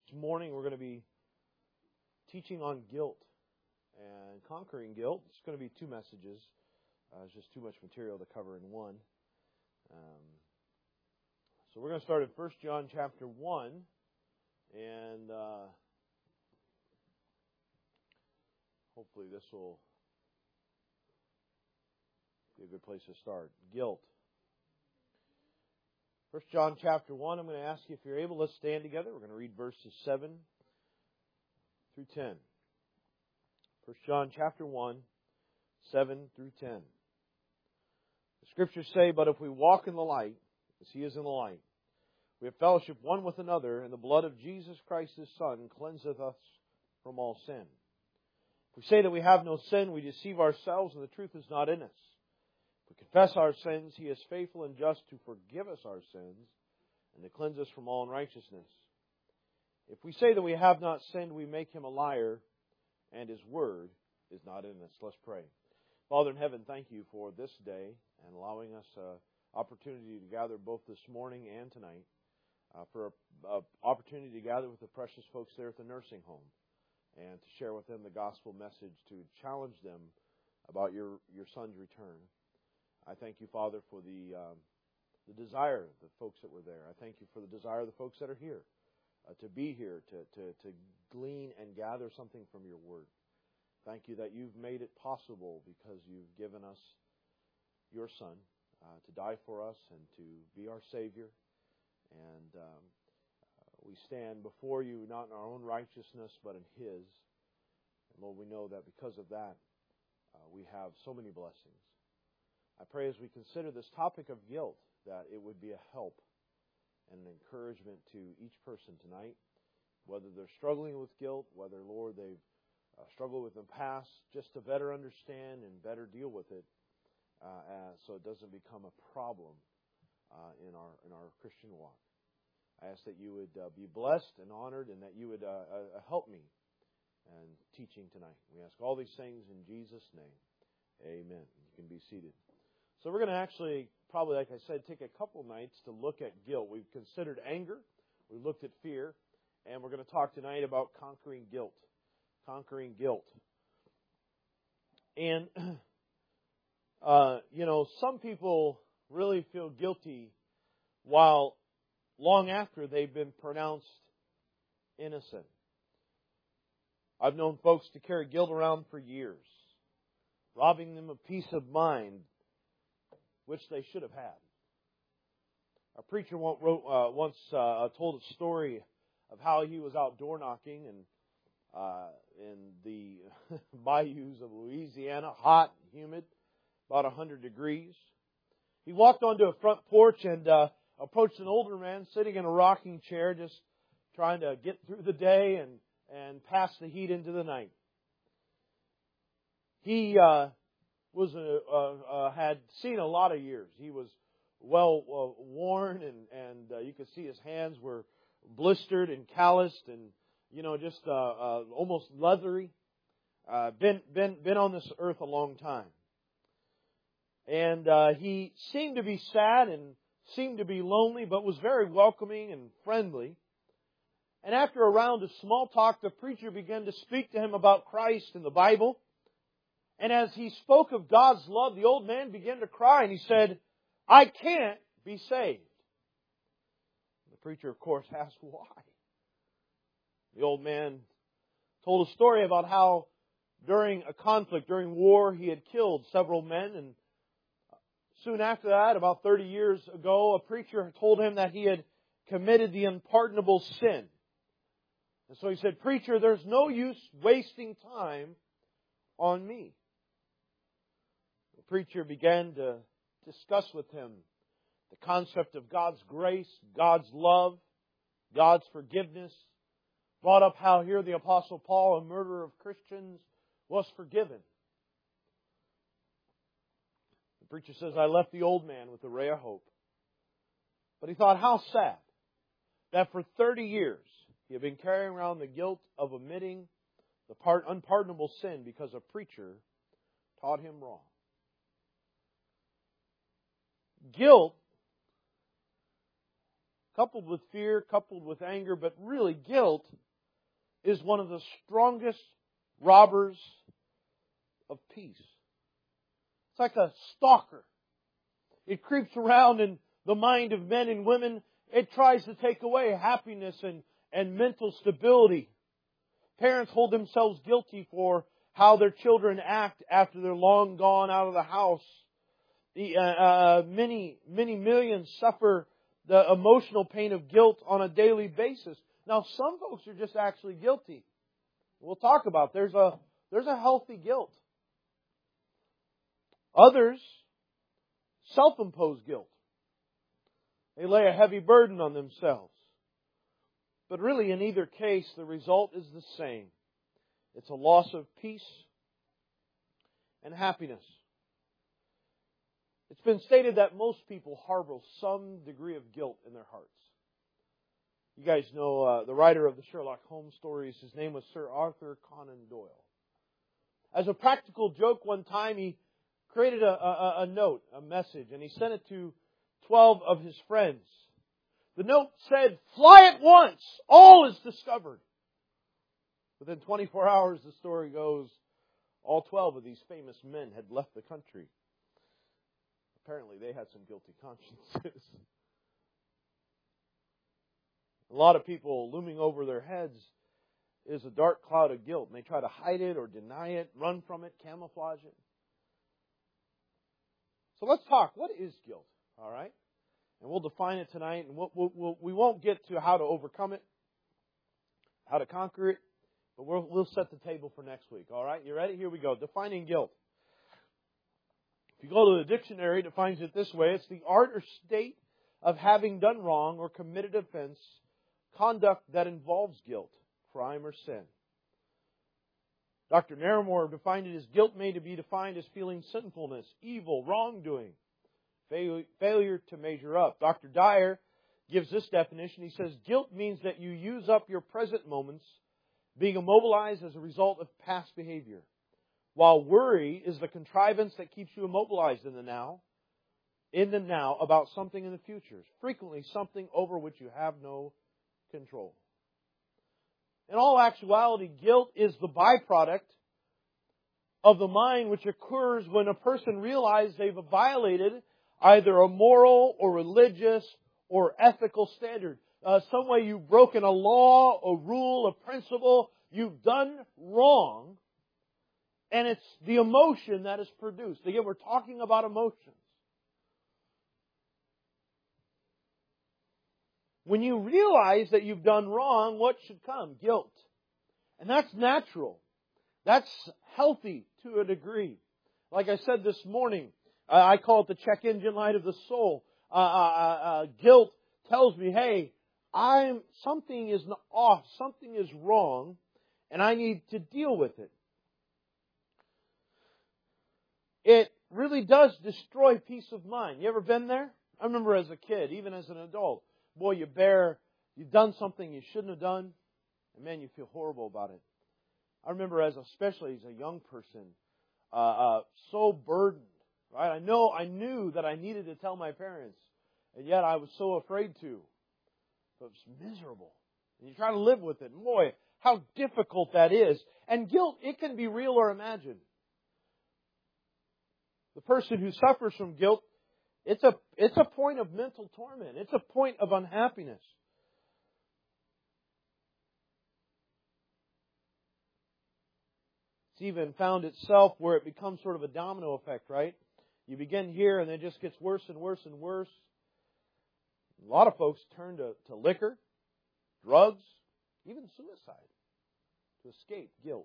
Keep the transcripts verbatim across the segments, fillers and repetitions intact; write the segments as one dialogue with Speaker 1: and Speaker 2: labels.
Speaker 1: This morning we're going to be teaching on guilt and conquering guilt. It's going to be two messages. Uh, it's just too much material to cover in one. Um, so we're going to start at First John chapter one, and uh, hopefully this will be a good place to start. Guilt. First John chapter one, I'm going to ask you if you're able, let's stand together. We're going to read verses seven through ten. First John chapter one, seven through ten. The Scriptures say, "But if we walk in the light, as He is in the light, we have fellowship one with another, and the blood of Jesus Christ His Son cleanseth us from all sin. If we say that we have no sin, we deceive ourselves, and the truth is not in us. If we confess our sins, He is faithful and just to forgive us our sins and to cleanse us from all unrighteousness. If we say that we have not sinned, we make Him a liar, and His word is not in us." Let's pray. Father in heaven, thank You for this day and allowing us an opportunity to gather both this morning and tonight, uh, for an opportunity to gather with the precious folks there at the nursing home and to share with them the gospel message, to challenge them about Your, your Son's return. I thank You, Father, for the um, the desire of the folks that were there. I thank You for the desire of the folks that are here, uh, to be here, to, to, to glean and gather something from Your Word. Thank You that You've made it possible because You've given us Your Son uh, to die for us and to be our Savior. And um, uh, we stand before You not in our own righteousness, but in His. And Lord, we know that because of that, uh, we have so many blessings. I pray as we consider this topic of guilt that it would be a help and an encouragement to each person tonight, whether they're struggling with guilt, whether, Lord, they've uh, struggled with in the past, just to better understand and better deal with it uh, as, so it doesn't become a problem uh, in our in our Christian walk. I ask that You would uh, be blessed and honored, and that You would uh, uh, help me in teaching tonight. We ask all these things in Jesus' name. Amen. You can be seated. So we're going to actually, probably like I said, take a couple nights to look at guilt. We've considered anger, we looked at fear, and we're going to talk tonight about conquering guilt. Conquering guilt. And, uh, you know, some people really feel guilty while long after they've been pronounced innocent. I've known folks to carry guilt around for years, robbing them of peace of mind, which they should have had. A preacher wrote, uh, once uh, told a story of how he was out door knocking and uh, in the bayous of Louisiana, hot and humid, about one hundred degrees. He walked onto a front porch and uh, approached an older man sitting in a rocking chair, just trying to get through the day and, and pass the heat into the night. He uh, was a, uh, uh, had seen a lot of years. He was well uh, worn, and and uh, you could see his hands were blistered and calloused, and you know just uh, uh, almost leathery. Uh, been been been on this earth a long time, and uh, he seemed to be sad and seemed to be lonely, but was very welcoming and friendly. And after a round of small talk, the preacher began to speak to him about Christ and the Bible. And as he spoke of God's love, the old man began to cry, and he said, "I can't be saved." The preacher, of course, asked why. The old man told a story about how during a conflict, during war, he had killed several men. And soon after that, about thirty years ago, a preacher told him that he had committed the unpardonable sin. And so he said, "Preacher, there's no use wasting time on me." The preacher began to discuss with him the concept of God's grace, God's love, God's forgiveness. Brought up how here the Apostle Paul, a murderer of Christians, was forgiven. The preacher says, "I left the old man with a ray of hope." But he thought, how sad that for thirty years he had been carrying around the guilt of omitting the part, unpardonable sin because a preacher taught him wrong. Guilt, coupled with fear, coupled with anger, but really guilt is one of the strongest robbers of peace. It's like a stalker. It creeps around in the mind of men and women. It tries to take away happiness and, and mental stability. Parents hold themselves guilty for how their children act after they're long gone out of the house. The, uh, uh, many, many millions suffer the emotional pain of guilt on a daily basis. Now, some folks are just actually guilty. We'll talk about there's a there's a healthy guilt. Others self-impose guilt. They lay a heavy burden on themselves. But really, in either case, the result is the same. It's a loss of peace and happiness. It's been stated that most people harbor some degree of guilt in their hearts. You guys know uh, the writer of the Sherlock Holmes stories. His name was Sir Arthur Conan Doyle. As a practical joke, one time he created a, a, a note, a message, and he sent it to twelve of his friends. The note said, "Fly at once! All is discovered." Within twenty-four hours, the story goes, all twelve of these famous men had left the country. Apparently, they had some guilty consciences. A lot of people looming over their heads is a dark cloud of guilt, and they try to hide it or deny it, run from it, camouflage it. So let's talk. What is guilt? All right? And we'll define it tonight, and we'll, we'll, we'll, we won't get to how to overcome it, how to conquer it, but we'll, we'll set the table for next week. All right? You ready? Here we go. Defining guilt. If you go to the dictionary, it defines it this way. It's the art or state of having done wrong or committed offense, conduct that involves guilt, crime, or sin. Doctor Naramore defined it as guilt may be defined as feeling sinfulness, evil, wrongdoing, failure to measure up. Doctor Dyer gives this definition. He says, guilt means that you use up your present moments, being immobilized as a result of past behavior. While worry is the contrivance that keeps you immobilized in the now, in the now about something in the future. Frequently something over which you have no control. In all actuality, guilt is the byproduct of the mind which occurs when a person realizes they've violated either a moral or religious or ethical standard. Uh, some way you've broken a law, a rule, a principle. You've done wrong. And it's the emotion that is produced. Again, we're talking about emotions. When you realize that you've done wrong, what should come? Guilt. And that's natural. That's healthy to a degree. Like I said this morning, I call it the check engine light of the soul. Uh, uh, uh, guilt tells me, hey, I'm something is off, something is wrong, and I need to deal with it. It really does destroy peace of mind. You ever been there? I remember as a kid, even as an adult, boy, you bear, you've done something you shouldn't have done, and man, you feel horrible about it. I remember as, especially as a young person, uh, uh, so burdened, right? I know, I knew that I needed to tell my parents, and yet I was so afraid to. But it was miserable. And you try to live with it. And boy, how difficult that is. And guilt, it can be real or imagined. The person who suffers from guilt, it's a, it's a point of mental torment. It's a point of unhappiness. It's even found itself where it becomes sort of a domino effect, right? You begin here and it just gets worse and worse and worse. A lot of folks turn to, to liquor, drugs, even suicide to escape guilt.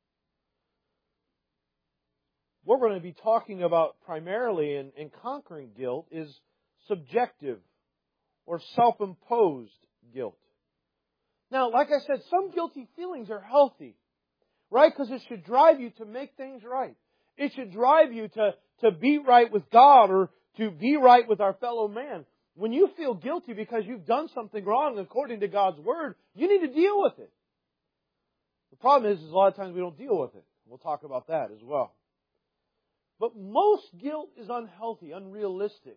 Speaker 1: What we're going to be talking about primarily in, in conquering guilt is subjective or self-imposed guilt. Now, like I said, some guilty feelings are healthy, right? Because it should drive you to make things right. It should drive you to, to be right with God or to be right with our fellow man. When you feel guilty because you've done something wrong according to God's Word, you need to deal with it. The problem is, is a lot of times we don't deal with it. We'll talk about that as well. But most guilt is unhealthy, unrealistic.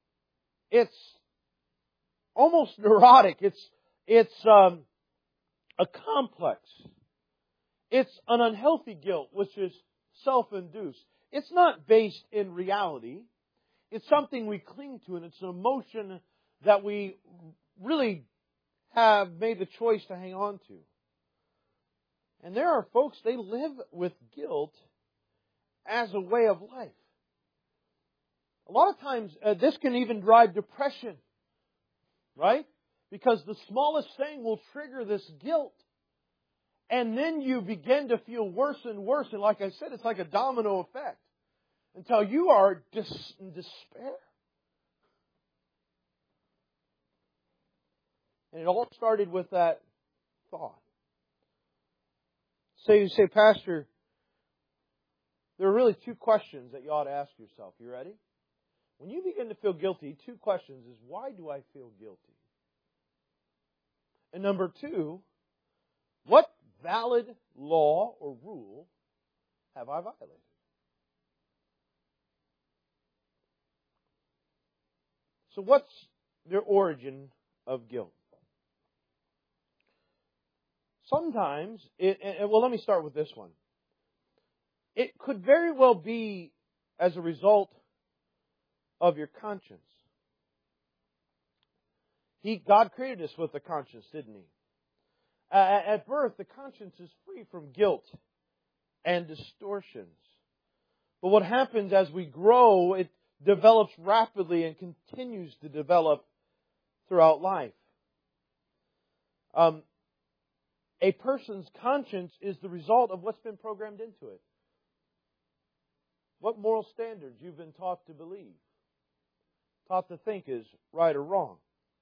Speaker 1: It's almost neurotic. It's it's um, a complex. It's an unhealthy guilt, which is self-induced. It's not based in reality. It's something we cling to, and it's an emotion that we really have made the choice to hang on to. And there are folks, they live with guilt as a way of life. A lot of times, uh, this can even drive depression, right? Because the smallest thing will trigger this guilt. And then you begin to feel worse and worse. And like I said, it's like a domino effect until you are dis- in despair. And it all started with that thought. So you say, Pastor, there are really two questions that you ought to ask yourself. You ready? When you begin to feel guilty, two questions is, why do I feel guilty? And number two, what valid law or rule have I violated? So what's the origin of guilt? Sometimes, it, and well, let me start with this one. It could very well be as a result of your conscience. He, God created us with a conscience, didn't He? Uh, at birth, the conscience is free from guilt and distortions. But what happens as we grow, it develops rapidly and continues to develop throughout life. Um, a person's conscience is the result of what's been programmed into it. What moral standards you've been taught to believe, taught to think is right or wrong.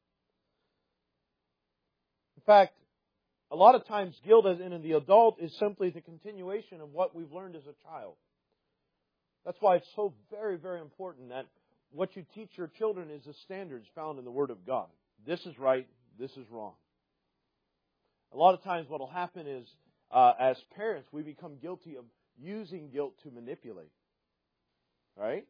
Speaker 1: In fact, a lot of times guilt as in the adult is simply the continuation of what we've learned as a child. That's why it's so very, very important that what you teach your children is the standards found in the Word of God. This is right, this is wrong. A lot of times what will happen is, uh, as parents, we become guilty of using guilt to manipulate. Right?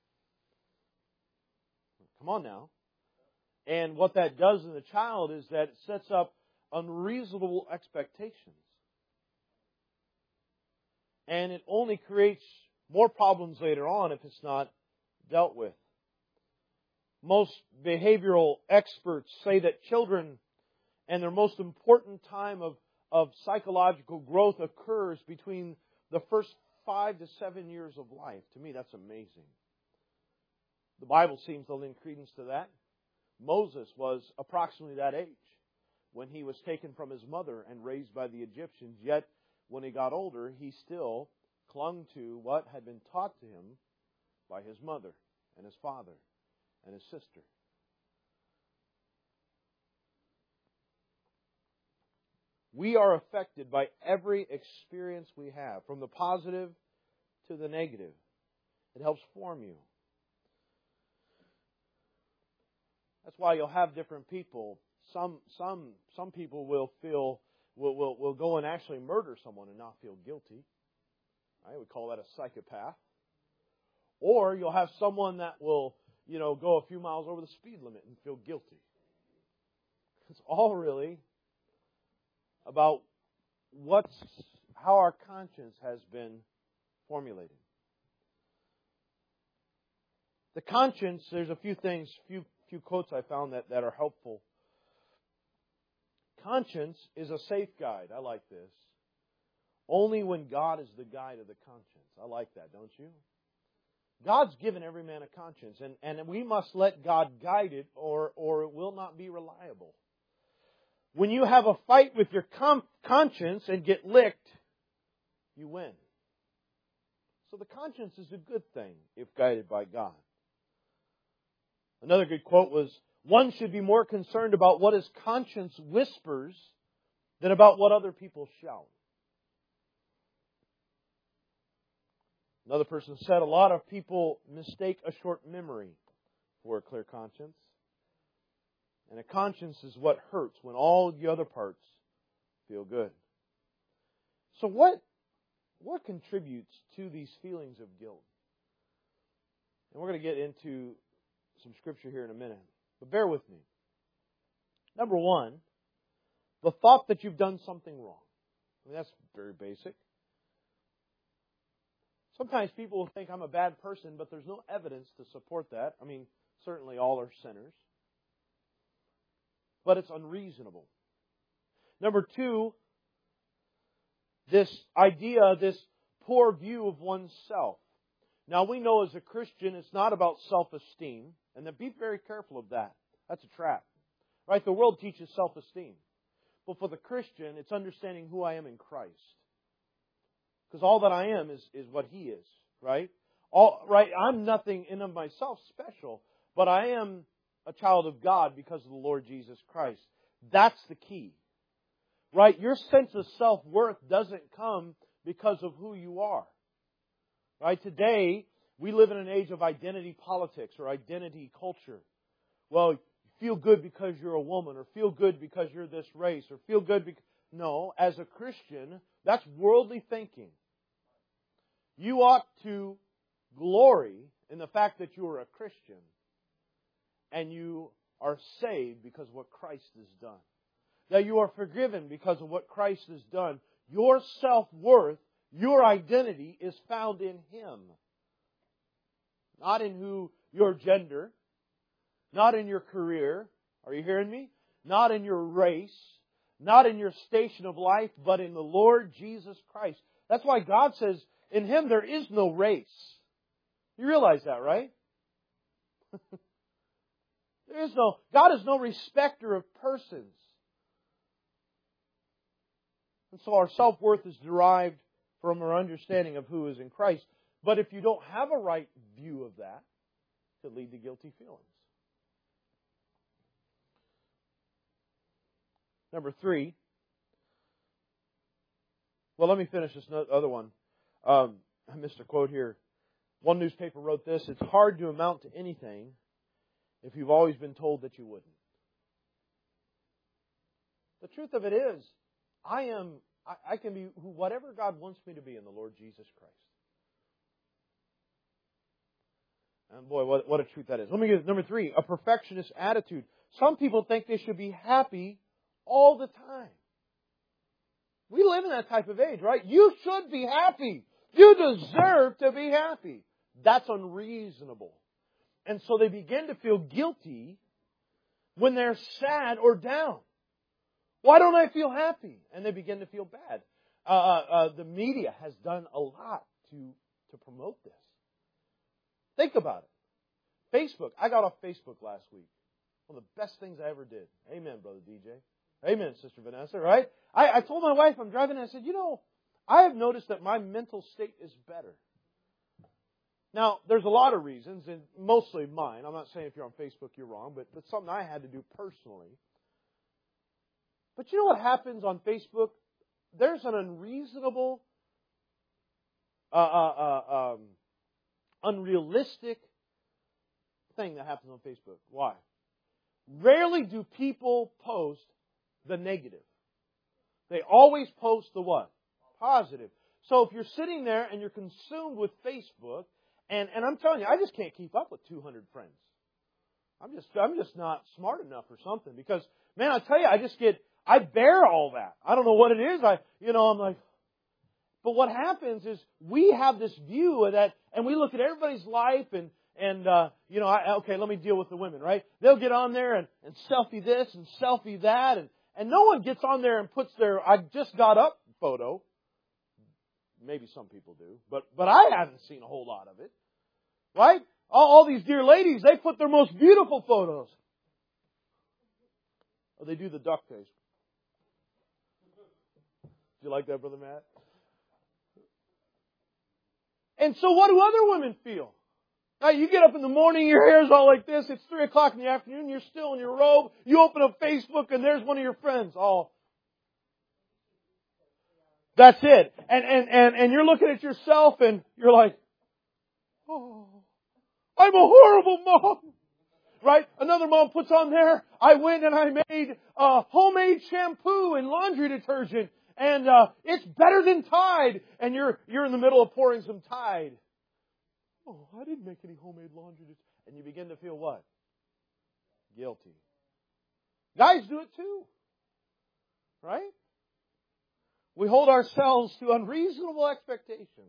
Speaker 1: Come on now. And what that does in the child is that it sets up unreasonable expectations. And it only creates more problems later on if it's not dealt with. Most behavioral experts say that children and their most important time of, of psychological growth occurs between the first five to seven years of life. To me, that's amazing. The Bible seems to lend credence to that. Moses was approximately that age when he was taken from his mother and raised by the Egyptians. Yet, when he got older, he still clung to what had been taught to him by his mother and his father and his sister. We are affected by every experience we have, from the positive to the negative. It helps form you. That's why you'll have different people. Some some some people will feel will will will go and actually murder someone and not feel guilty. Right? We call that a psychopath. Or you'll have someone that will, you know, go a few miles over the speed limit and feel guilty. It's all really about what's how our conscience has been formulated. The conscience, there's a few things, few few quotes I found that, that are helpful. Conscience is a safe guide. I like this. Only when God is the guide of the conscience. I like that, don't you? God's given every man a conscience, and, and we must let God guide it, or, or it will not be reliable. When you have a fight with your com- conscience and get licked, you win. So the conscience is a good thing if guided by God. Another good quote was, one should be more concerned about what his conscience whispers than about what other people shout. Another person said, a lot of people mistake a short memory for a clear conscience. And a conscience is what hurts when all the other parts feel good. So what, what contributes to these feelings of guilt? And we're going to get into some scripture here in a minute. But bear with me. Number one, The thought that you've done something wrong. I mean, that's very basic. Sometimes people will think I'm a bad person, but there's no evidence to support that. I mean, certainly all are sinners. But it's unreasonable. Number two, this idea, this poor view of oneself. Now, we know as a Christian, it's not about self-esteem. And then be very careful of that. That's a trap. Right? The world teaches self-esteem. But for the Christian, it's understanding who I am in Christ. Because all that I am is, is what He is. Right? All, right? I'm nothing in of myself special. But I am a child of God because of the Lord Jesus Christ. That's the key. Right? Your sense of self-worth doesn't come because of who you are. Right? Today, we live in an age of identity politics or identity culture. Well, you feel good because you're a woman, or feel good because you're this race, or feel good because... No, as a Christian, that's worldly thinking. You ought to glory in the fact that you are a Christian and you are saved because of what Christ has done. That you are forgiven because of what Christ has done. Your self-worth, your identity is found in Him. Not in who your gender, not in your career, are you hearing me? Not in your race, not in your station of life, but in the Lord Jesus Christ. That's why God says, in Him there is no race. You realize that, right? There is no, God is no respecter of persons. And so our self-worth is derived from our understanding of who is in Christ. But if you don't have a right view of that, it could lead to guilty feelings. Number three. Well, let me finish this other one. Um, I missed a quote here. One newspaper wrote this: "It's hard to amount to anything if you've always been told that you wouldn't." The truth of it is, I am, I, I can be whatever God wants me to be in the Lord Jesus Christ. And boy, what, what a truth that is. Let me get number three, a perfectionist attitude. Some people think they should be happy all the time. We live in that type of age, right? You should be happy. You deserve to be happy. That's unreasonable. And so they begin to feel guilty when they're sad or down. Why don't I feel happy? And they begin to feel bad. Uh, uh, the media has done a lot to, to promote this. Think about it. Facebook. I got off Facebook last week. One of the best things I ever did. Amen, Brother D J. Amen, Sister Vanessa, right? I, I told my wife, I'm driving, and I said, you know, I have noticed that my mental state is better. Now, there's a lot of reasons, and mostly mine. I'm not saying if you're on Facebook you're wrong, but it's something I had to do personally. But you know what happens on Facebook? There's an unreasonable, uh, uh, uh, um, unrealistic thing that happens on Facebook. Why? Rarely do people post the negative. They always post the what? Positive. So if you're sitting there and you're consumed with Facebook, and, and I'm telling you, I just can't keep up with two hundred friends. I'm just I'm just not smart enough or something. Because, man, I tell you, I just get, I bear all that. I don't know what it is. I, you know, I'm like, but what happens is we have this view of that, and we look at everybody's life and, and uh, you know, I, okay, let me deal with the women, right? They'll get on there and, and selfie this and selfie that, and, and no one gets on there and puts their I just got up photo. Maybe some people do, but but I haven't seen a whole lot of it. Right? All, all these dear ladies, they put their most beautiful photos. Oh, they do the duck face. Do you like that, Brother Matt? And so what do other women feel? Now, you get up in the morning, your hair's all like this, it's three o'clock in the afternoon, you're still in your robe, you open up Facebook, and there's one of your friends all... That's it. And, and, and, and you're looking at yourself and you're like, oh, I'm a horrible mom. Right? Another mom puts on there, I went and I made uh, homemade shampoo and laundry detergent. And uh, it's better than Tide. And you're you're in the middle of pouring some Tide. Oh, I didn't make any homemade laundry detergent. And you begin to feel what? Guilty. Guys do it too. Right? We hold ourselves to unreasonable expectations.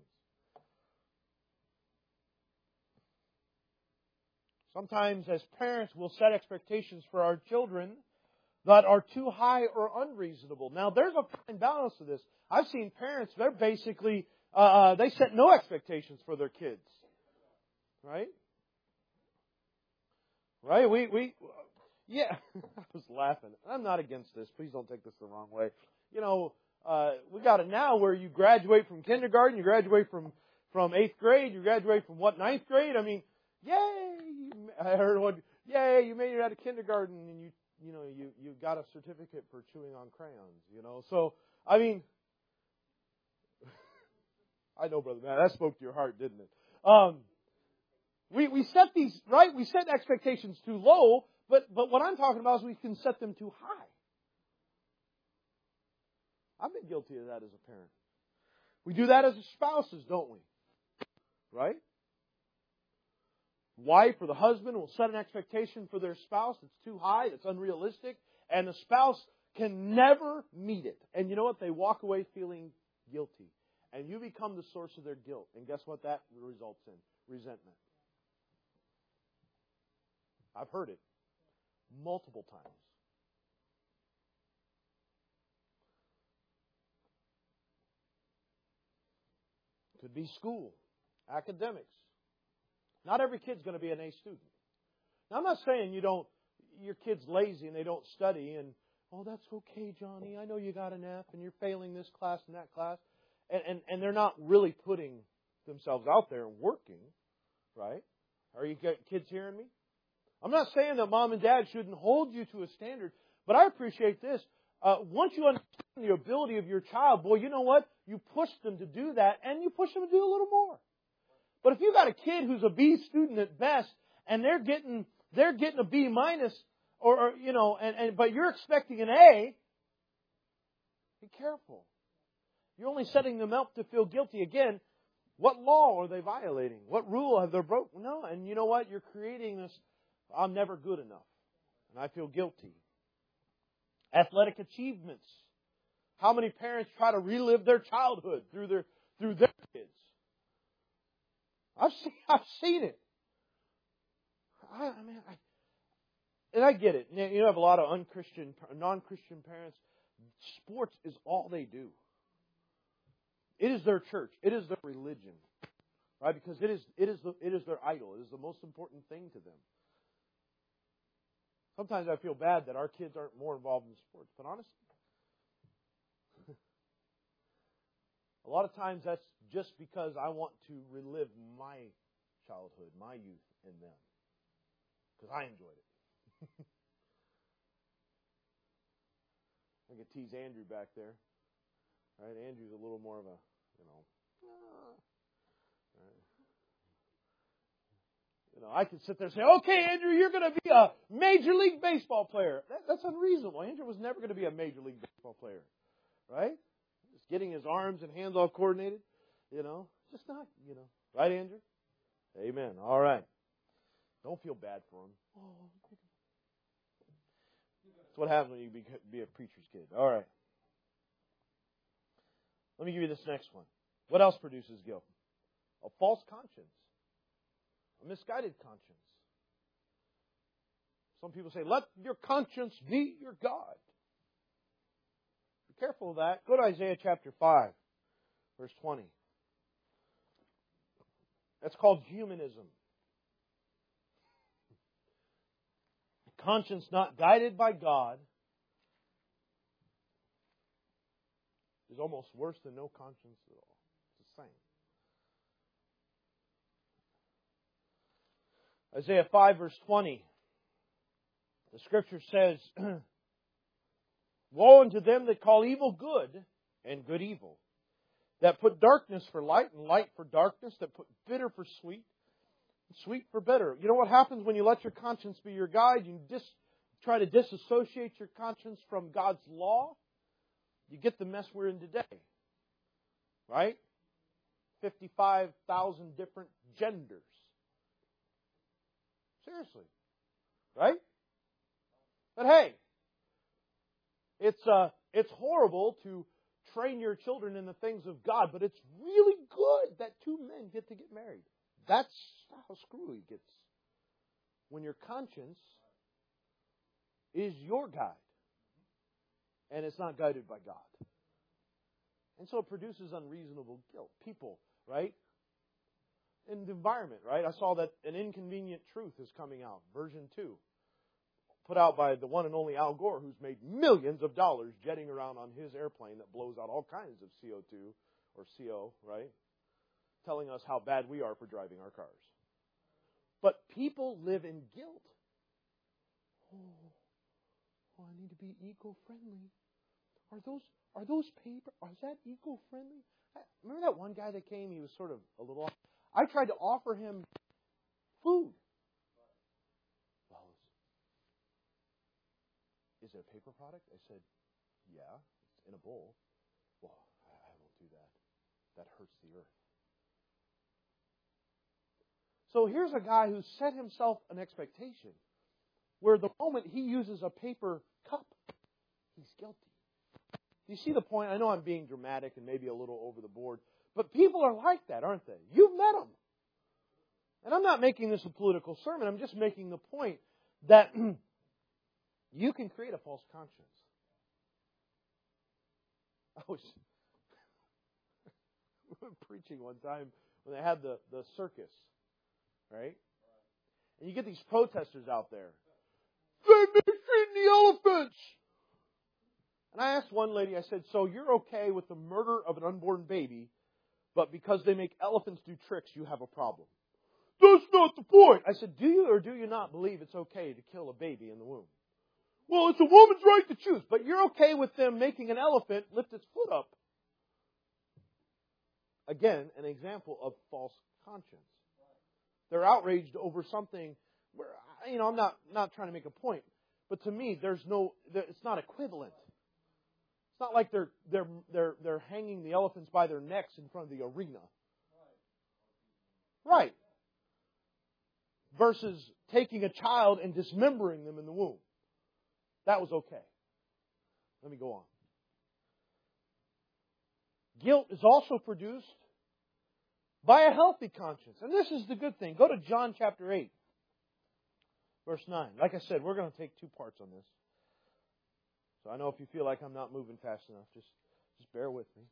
Speaker 1: Sometimes as parents we'll set expectations for our children that are too high or unreasonable. Now there's a fine balance to this. I've seen parents, they're basically, uh, they set no expectations for their kids. Right? Right? We, we, yeah, I was laughing. I'm not against this. Please don't take this the wrong way. You know, uh, we got it now where you graduate from kindergarten, you graduate from, from eighth grade, you graduate from what, ninth grade? I mean, yay! I heard one, yay, you made it out of kindergarten and you, you know, you, you got a certificate for chewing on crayons, you know. So, I mean, I know, Brother Matt, that spoke to your heart, didn't it? Um, we, we set these, right? We set expectations too low, but, but what I'm talking about is we can set them too high. I've been guilty of that as a parent. We do that as spouses, don't we? Right? Wife or the husband will set an expectation for their spouse that's too high, that's unrealistic, and the spouse can never meet it. And you know what? They walk away feeling guilty. And you become the source of their guilt. And guess what that results in? Resentment. I've heard it multiple times. Could be school, academics. Not every kid's going to be an A student. Now, I'm not saying you don't, your kid's lazy and they don't study and, oh, that's okay, Johnny. I know you got an F and you're failing this class and that class. And, and, and they're not really putting themselves out there and working, right? Are you kids hearing me? I'm not saying that mom and dad shouldn't hold you to a standard, but I appreciate this. Uh, once you understand the ability of your child, boy, you know what? You push them to do that and you push them to do a little more. But if you've got a kid who's a B student at best, and they're getting they're getting a B minus, or, or you know, and, and but you're expecting an A, be careful. You're only setting them up to feel guilty. Again, what law are they violating? What rule have they broken? No, and you know what? You're creating this, I'm never good enough, and I feel guilty. Athletic achievements. How many parents try to relive their childhood through their through their kids? I've seen, I've seen it. I, I mean, I, and I get it. You have a lot of unchristian, non-Christian parents. Sports is all they do. It is their church. It is their religion, right? Because it is it is the, it is their idol. It is the most important thing to them. Sometimes I feel bad that our kids aren't more involved in sports, but honestly, a lot of times that's just because I want to relive my childhood, my youth in them. Because I enjoyed it. I could tease Andrew back there. Right? Andrew's a little more of a, you know, right? You know, I could sit there and say, okay, Andrew, you're going to be a Major League Baseball player. That, that's unreasonable. Andrew was never going to be a Major League Baseball player. Right? Just getting his arms and hands all coordinated. You know, just not, you know. Right, Andrew? Amen. All right. Don't feel bad for him. That's what happens when you be, be a preacher's kid. All right. Let me give you this next one. What else produces guilt? A false conscience. A misguided conscience. Some people say, let your conscience be your God. Be careful of that. Go to Isaiah chapter five, verse twenty. That's called humanism. A conscience not guided by God is almost worse than no conscience at all. It's the same. Isaiah five, verse twenty. The Scripture says, woe unto them that call evil good and good evil, that put darkness for light and light for darkness, that put bitter for sweet and sweet for bitter. You know what happens when you let your conscience be your guide? You dis, try to disassociate your conscience from God's law. You get the mess we're in today. Right? fifty-five thousand different genders. Seriously. Right? But hey, it's uh, It's horrible to train your children in the things of God, but it's really good that two men get to get married. That's how screwy it gets. When your conscience is your guide, and it's not guided by God. And so it produces unreasonable guilt. People, right? In the environment, right? I saw that An Inconvenient Truth is coming out, version two. Put out by the one and only Al Gore, who's made millions of dollars jetting around on his airplane that blows out all kinds of C O two, or C O, right? Telling us how bad we are for driving our cars. But people live in guilt. Oh, oh I need to be eco-friendly. Are those are those paper? Is that eco-friendly? I, remember that one guy that came? He was sort of a little off. I tried to offer him food. Well, is it a paper product? I said, yeah, it's in a bowl. Well, I, I won't do that. That hurts the earth. So here's a guy who set himself an expectation where the moment he uses a paper cup, he's guilty. Do you see the point? I know I'm being dramatic and maybe a little over the board, but people are like that, aren't they? You've met them. And I'm not making this a political sermon. I'm just making the point that you can create a false conscience. I was preaching one time when they had the, the circus, right? And you get these protesters out there. They've been feeding the elephants! And I asked one lady, I said, so you're okay with the murder of an unborn baby, but because they make elephants do tricks, you have a problem? That's not the point. I said, do you or do you not believe it's okay to kill a baby in the womb? Well, it's a woman's right to choose, but you're okay with them making an elephant lift its foot up. Again, an example of false conscience. They're outraged over something where, you know, I'm not, not trying to make a point, but to me, there's no, it's not equivalent. It's not like they're they're they're they're hanging the elephants by their necks in front of the arena. Right. Versus taking a child and dismembering them in the womb. That was okay. Let me go on. Guilt is also produced by a healthy conscience. And this is the good thing. Go to John chapter eight, verse nine. Like I said, we're going to take two parts on this. So I know if you feel like I'm not moving fast enough, just, just bear with me.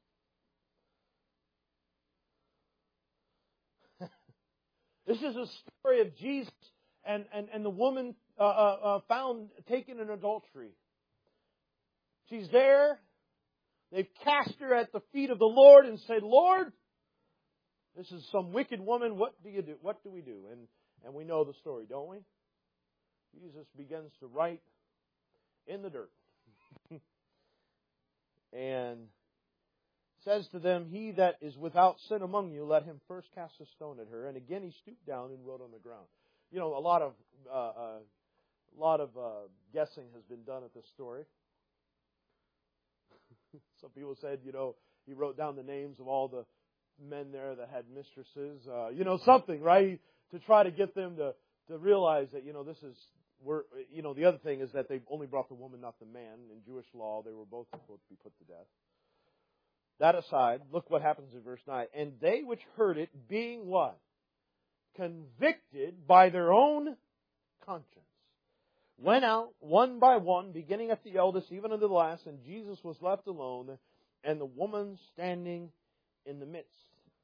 Speaker 1: This is a story of Jesus and, and, and the woman uh, uh, found taken in adultery. She's there. They've cast her at the feet of the Lord and said, Lord, this is some wicked woman. What do you do? What do we do? And, and we know the story, don't we? Jesus begins to write in the dirt. And says to them, he that is without sin among you, let him first cast a stone at her. And again he stooped down and wrote on the ground. You know, a lot of uh, uh, a lot of uh, guessing has been done at this story. Some people said, you know, he wrote down the names of all the men there that had mistresses. Uh, you know, something, right? To try to get them to, to realize that, you know, this is, we're, you know, the other thing is that they only brought the woman, not the man. In Jewish law, they were both supposed to be put to death. That aside, look what happens in verse nine. And they which heard it, being what? Convicted by their own conscience, went out one by one, beginning at the eldest, even unto the last, and Jesus was left alone, and the woman standing in the midst.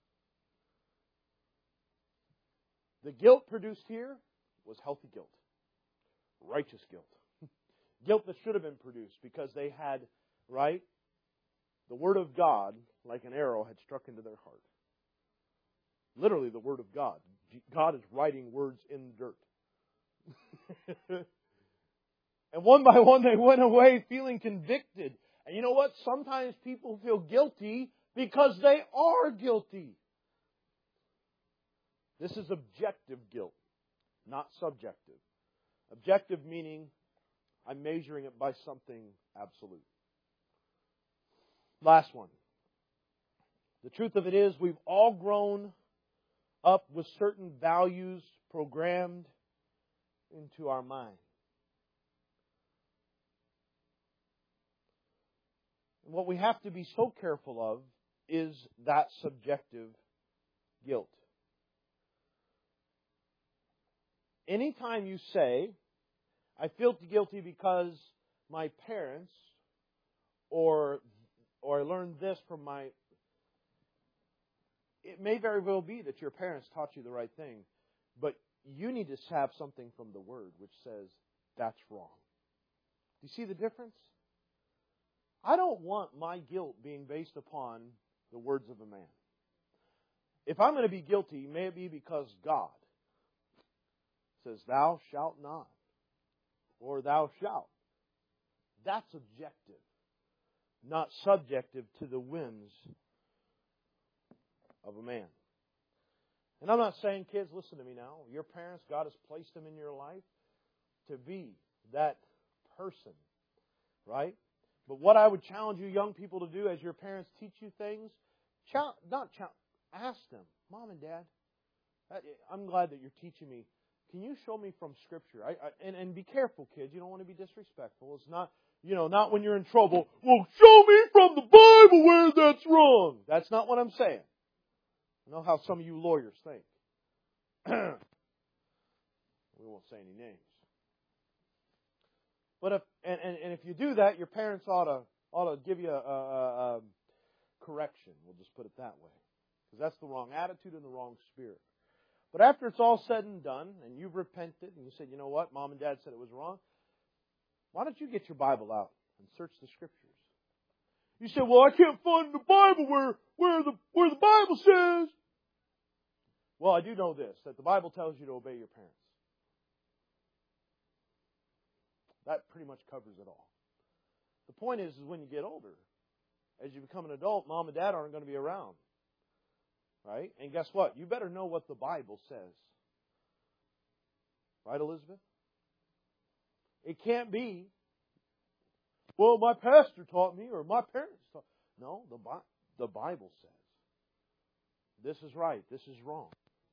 Speaker 1: The guilt produced here was healthy guilt. Righteous guilt. Guilt that should have been produced because they had, right, the Word of God, like an arrow, had struck into their heart. Literally the Word of God. God is writing words in the dirt. And one by one they went away feeling convicted. And you know what? Sometimes people feel guilty because they are guilty. This is objective guilt, not subjective. Objective meaning I'm measuring it by something absolute. Last one. The truth of it is we've all grown up with certain values programmed into our mind. what we have to be so careful of is that subjective guilt. Anytime you say, I feel guilty because my parents, or or I learned this from my... It may very well be that your parents taught you the right thing, but you need to have something from the Word which says, that's wrong. Do you see the difference? I don't want my guilt being based upon the words of a man. If I'm going to be guilty, may it be because God says, thou shalt not, or thou shalt. That's objective, not subjective to the whims of a man. And I'm not saying, kids, listen to me now. Your parents, God has placed them in your life to be that person, right? But what I would challenge you young people to do as your parents teach you things, challenge, not challenge, ask them, Mom and Dad, I'm glad that you're teaching me. Can you show me from Scripture? I, I, and, and be careful, kids. You don't want to be disrespectful. It's not, you know, not when you're in trouble. Well, show me from the Bible where that's wrong. That's not what I'm saying. I know how some of you lawyers think. We won't say any names. But if and, and, and if you do that, your parents ought to ought to give you a, a, a correction. We'll just put it that way, because that's the wrong attitude and the wrong spirit. But after it's all said and done, and you've repented, and you said, you know what, Mom and Dad said it was wrong, why don't you get your Bible out and search the Scriptures? You say, well, I can't find the Bible where, where, the, where the Bible says. Well, I do know this, that the Bible tells you to obey your parents. That pretty much covers it all. The point is, is when you get older, as you become an adult, Mom and Dad aren't going to be around. Right? And guess what? You better know what the Bible says. Right, Elizabeth? It can't be, well, my pastor taught me or my parents taught me. No, the, Bi- the Bible says. This is right. This is wrong.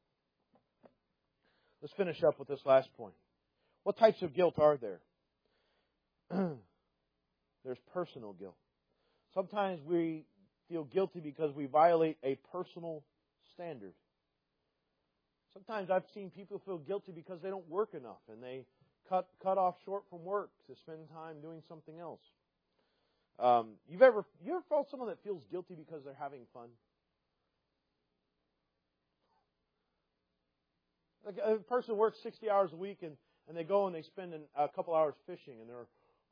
Speaker 1: Let's finish up with this last point. What types of guilt are there? There's personal guilt. Sometimes we feel guilty because we violate a personal standard. Sometimes I've seen people feel guilty because they don't work enough and they cut cut off short from work to spend time doing something else. Um, you've ever you ever felt someone that feels guilty because they're having fun? Like a person works sixty hours a week and, and they go and they spend an, a couple hours fishing and they're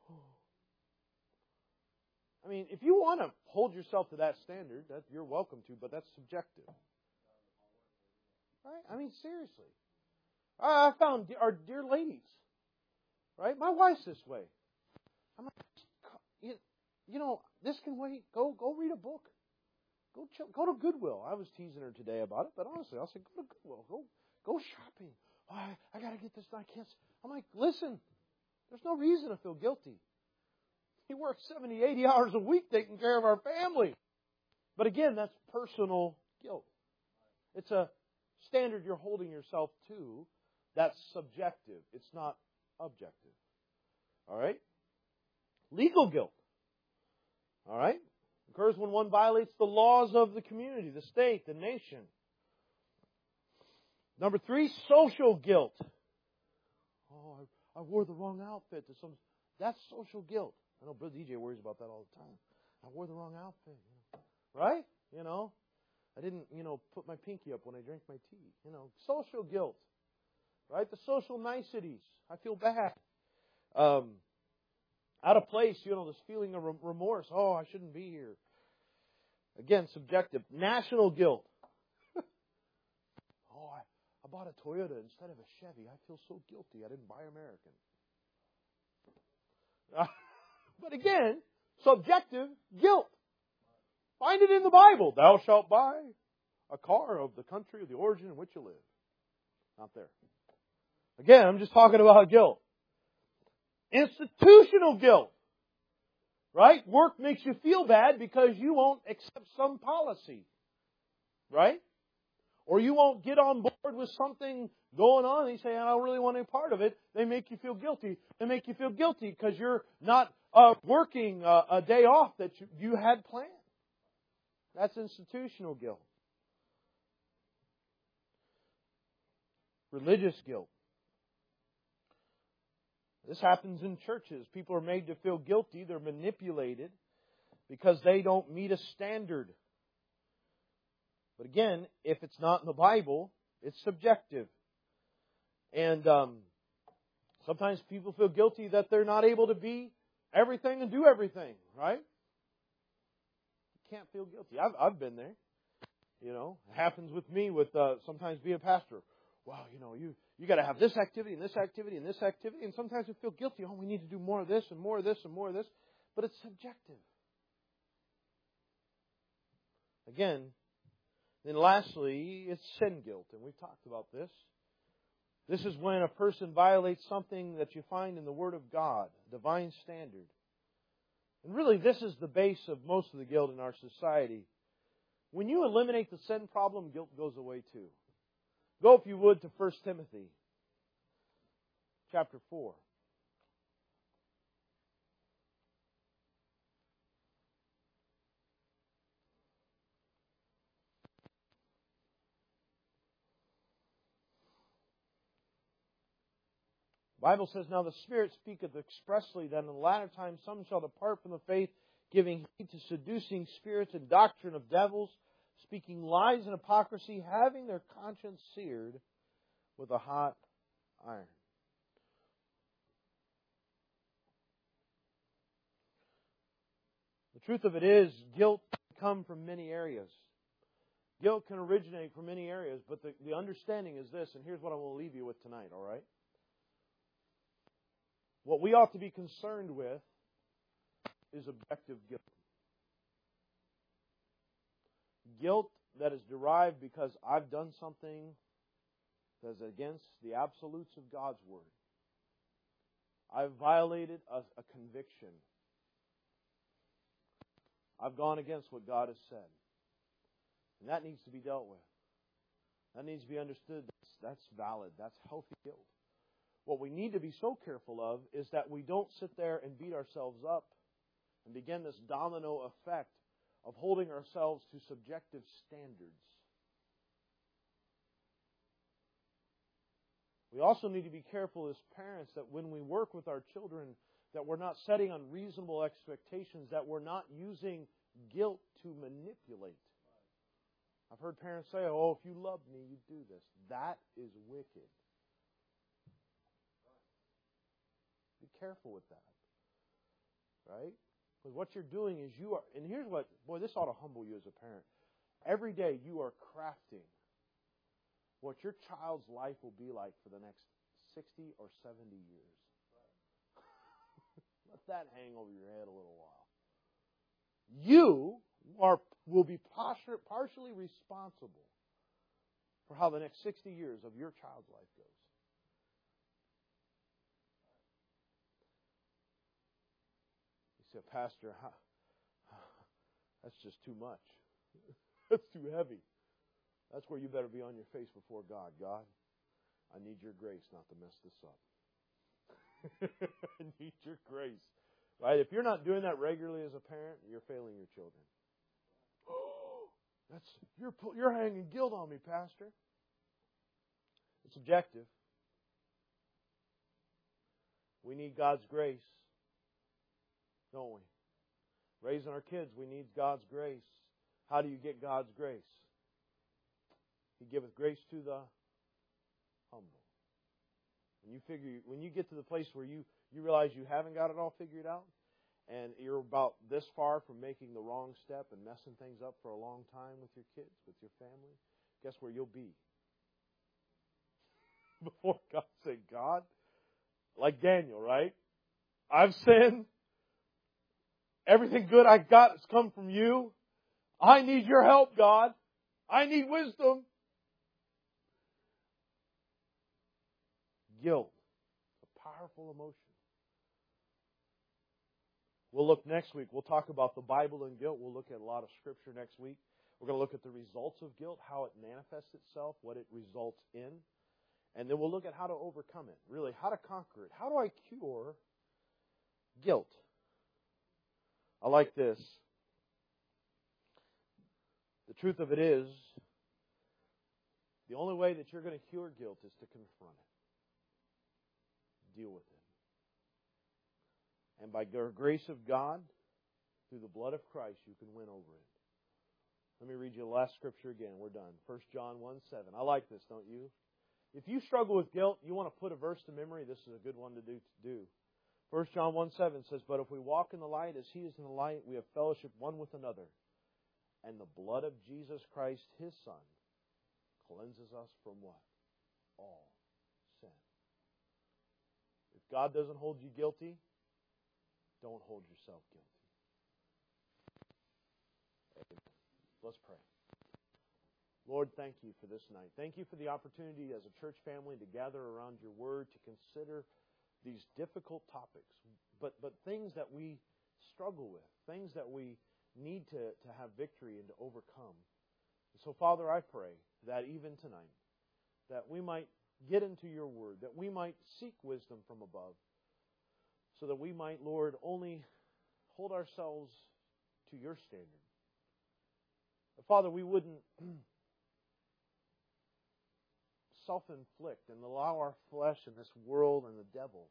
Speaker 1: I mean, if you want to hold yourself to that standard, that you're welcome to, but that's subjective. Right? I mean, seriously. I found our dear ladies, right? My wife's this way. I'm like, you, you know, this can wait. Go, go read a book. Go, chill, go to Goodwill. I was teasing her today about it, but honestly, I'll say, go to Goodwill. Go, go shopping. Oh, I, I got to get this. I can't. I'm like, listen. There's no reason to feel guilty. He works seventy, eighty hours a week taking care of our family. But again, that's personal guilt. It's a standard you're holding yourself to that's subjective. It's not objective. All right? Legal guilt. All right? Occurs when one violates the laws of the community, the state, the nation. Number three, social guilt. Oh, I, I wore the wrong outfit to some. That's social guilt. I know Brother D J worries about that all the time. I wore the wrong outfit. You know. Right? You know, I didn't, you know, put my pinky up when I drank my tea. You know, social guilt. Right? The social niceties. I feel bad. Um, out of place, you know, this feeling of remorse. Oh, I shouldn't be here. Again, subjective. National guilt. oh, I, I bought a Toyota instead of a Chevy. I feel so guilty. I didn't buy American. But again, subjective guilt. Find it in the Bible. Thou shalt buy a car of the country of the origin in which you live. Not there. Again, I'm just talking about guilt. Institutional guilt. Right? Work makes you feel bad because you won't accept some policy. Right? Or you won't get on board with something going on and you say, I don't really want any part of it. They make you feel guilty. They make you feel guilty because you're not of working a, a day off that you, you had planned. That's institutional guilt. Religious guilt. This happens in churches. People are made to feel guilty. They're manipulated because they don't meet a standard. But again, if it's not in the Bible, it's subjective. And um, sometimes people feel guilty that they're not able to be everything and do everything, right? You can't feel guilty. I've, I've been there. You know, it happens with me with uh, sometimes being a pastor. Wow, you know, you, you got to have this activity and this activity and this activity. And sometimes we feel guilty. Oh, we need to do more of this and more of this and more of this. But it's subjective. Again, then lastly, it's sin guilt. And we've talked about this. This is when a person violates something that you find in the Word of God, a divine standard. And really, this is the base of most of the guilt in our society. When you eliminate the sin problem, guilt goes away too. Go, if you would, to First Timothy chapter four. The Bible says, "Now the Spirit speaketh expressly that in the latter time some shall depart from the faith, giving heed to seducing spirits and doctrine of devils, speaking lies and hypocrisy, having their conscience seared with a hot iron." The truth of it is, guilt can come from many areas. Guilt can originate from many areas, but the, the understanding is this, and here's what I will leave you with tonight, all right? What we ought to be concerned with is objective guilt. Guilt that is derived because I've done something that is against the absolutes of God's Word. I've violated a, a conviction. I've gone against what God has said. And that needs to be dealt with. That needs to be understood. That's, that's valid. That's healthy guilt. What we need to be so careful of is that we don't sit there and beat ourselves up and begin this domino effect of holding ourselves to subjective standards. We also need to be careful as parents that when we work with our children, that we're not setting unreasonable expectations, that we're not using guilt to manipulate. I've heard parents say, "Oh, if you love me, you do this." That is wicked. Be careful with that. Right? Because what you're doing is you are, and here's what, boy, this ought to humble you as a parent. Every day you are crafting what your child's life will be like for the next sixty or seventy years. Let that hang over your head a little while. You are will be partially responsible for how the next sixty years of your child's life goes. You say, "Pastor, that's just too much. That's too heavy." That's where you better be on your face before God. God, I need your grace not to mess this up. I need your grace. Right? If you're not doing that regularly as a parent, you're failing your children. Oh, that's you're you're hanging guilt on me, Pastor. It's objective. We need God's grace, don't we? Raising our kids, we need God's grace. How do you get God's grace? He giveth grace to the humble. When you figure, when you get to the place where you, you realize you haven't got it all figured out, and you're about this far from making the wrong step and messing things up for a long time with your kids, with your family, guess where you'll be? Before God, say, "God," like Daniel, right? "I've sinned. Everything good I got has come from you. I need your help, God. I need wisdom." Guilt, a powerful emotion. We'll look next week. We'll talk about the Bible and guilt. We'll look at a lot of Scripture next week. We're going to look at the results of guilt, how it manifests itself, what it results in. And then we'll look at how to overcome it. Really, how to conquer it. How do I cure guilt? I like this. The truth of it is, the only way that you're going to cure guilt is to confront it. Deal with it. And by the grace of God, through the blood of Christ, you can win over it. Let me read you the last scripture again. We're done. First John one seven. I like this, don't you? If you struggle with guilt, you want to put a verse to memory, this is a good one to do. To do. First John one seven says, "But if we walk in the light as He is in the light, we have fellowship one with another. And the blood of Jesus Christ, His Son, cleanses us from what? All sin." If God doesn't hold you guilty, don't hold yourself guilty. Amen. Let's pray. Lord, thank you for this night. Thank you for the opportunity as a church family to gather around your word, to consider these difficult topics, but, but things that we struggle with, things that we need to, to have victory and to overcome. So, Father, I pray that even tonight, that we might get into your word, that we might seek wisdom from above, so that we might, Lord, only hold ourselves to your standard. Father, we wouldn't self-inflict and allow our flesh and this world and the devil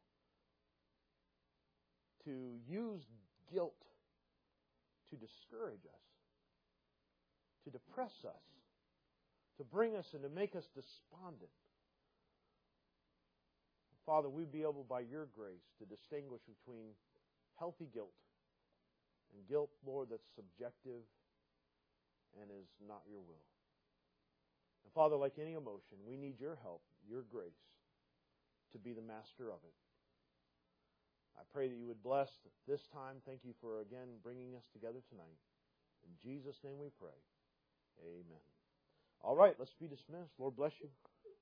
Speaker 1: to use guilt to discourage us, to depress us, to bring us and to make us despondent. Father, we'd be able by your grace to distinguish between healthy guilt and guilt, Lord, that's subjective and is not your will. And Father, like any emotion, we need your help, your grace, to be the master of it. I pray that you would bless this time. Thank you for, again, bringing us together tonight. In Jesus' name we pray. Amen. All right, let's be dismissed. Lord bless you.